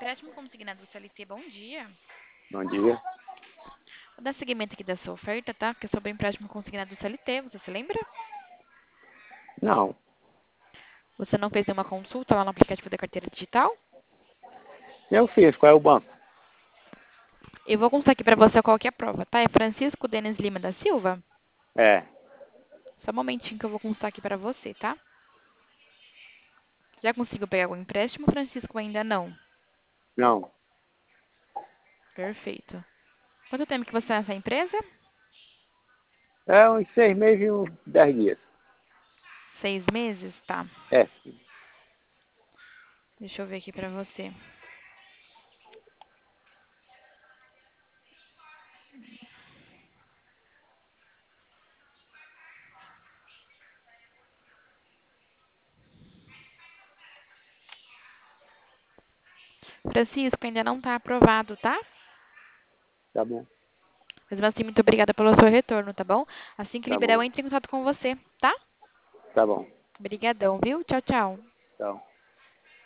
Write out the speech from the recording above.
Empréstimo consignado do CLC, bom dia. Bom dia. Vou dar seguimento aqui da sua oferta, tá? Que é sobre empréstimo consignado do CLT, você se lembra? Não, Você não fez nenhuma consulta lá no aplicativo da carteira digital? eu fiz. Qual é o banco? Eu vou consultar aqui pra você qual que é a prova, tá? É Francisco Denis Lima da Silva? É, Só um momentinho que eu vou consultar aqui pra você, tá? Já conseguiu pegar o empréstimo, Francisco? Ainda não. não. Perfeito. Quanto tempo que você está nessa empresa? É uns 6 meses e uns 10 dias. 6 meses? Tá. É, Deixa eu ver aqui pra você. Francisco, ainda não tá aprovado, tá? tá bom, Mesmo assim, muito obrigada pelo seu retorno, tá bom? Assim que tá liberar, eu bom, entro em contato com você, tá? tá bom. Obrigadão, viu? Tchau, tchau. Tchau.